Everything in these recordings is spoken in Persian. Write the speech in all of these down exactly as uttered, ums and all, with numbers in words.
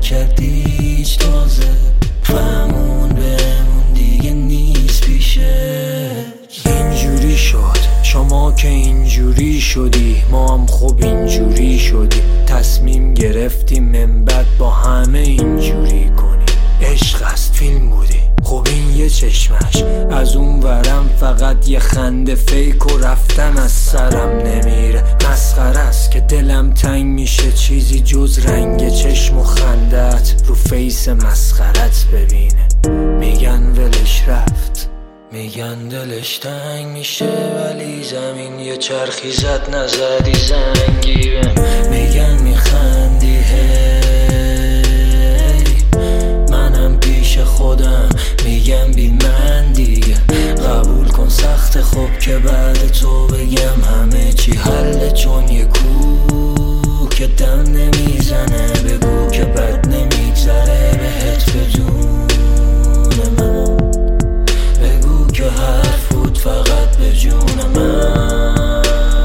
نکردی هیچ تازه فهمون بهمون دیگه نیست پیشه. اینجوری شد شما که اینجوری شدی، ما هم خوب اینجوری شدیم. تصمیم گرفتیم من بعد با همه اینجوری کنیم. عشق است فیلم بودی خب این یه چشمش، از اون ورم فقط یه خنده فیک و رفتن از سرم نمیره. مسخره است که دلم تنگ میشه چیزی جز رنگ چشم و خندت رو فیس مسخرت ببینه. میگن ولش رفت، میگن دلش تنگ میشه، ولی زمین یه چرخی زد نزدی زنگی بهم. میگن میخندی هی، منم پیش خودم میگم بی من دیگه. قبول کن سخت خوب که بعد تو بگم همه چی حله، چون یه کوه که دم نمیزنه. بگو که بد نمیگذره بهت بدون من، بگو که حرف بود فقط به جون من،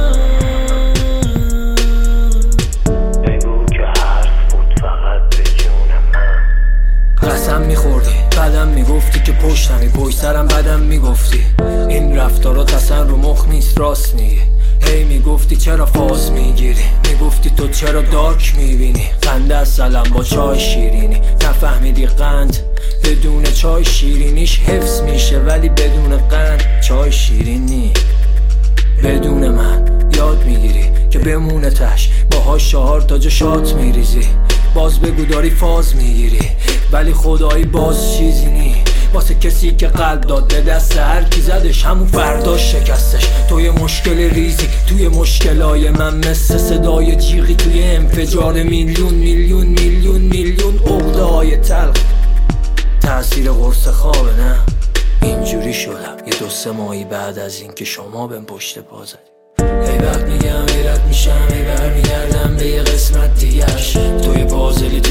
بگو که حرف بود فقط به جون من. قسم میخوردی بعدم میگفتی که پشتمی پشت سرم بدم میگفتی. این رفتارات اصلا رو مخ نیست راست میگی. هی میگفتی چرا فاز میگیری، میگفتی تو چرا دارک میبینی. قند اصلا با چای شیرینی، نفهمیدی قند بدون چای شیرینیش حفظ میشه، ولی بدون قند چای شیرینی. بدون من یاد میگیری که بمونه تش، باهاش چهار تا جا شات میریزی. باز بگو داری فاز میگیری، ولی خدایی باز چیزی نی. واسه کسی که قلب داد به دست هر کی زدش همون فرداش شکستش. توی مشکل ریزی توی مشکلای من، مثل صدای جیغی توی انفجار میلیون میلیون میلیون میلیون عقده های تلخ. تأثیر قرص خوابه نه اینجوری شدم یه دو سه ماهی بعد از این که شما بهم پشت پا زدی. ای وقت میگم حیرت میشم، ای برمیگردم به یه قسمت دیگرش. توی پازلی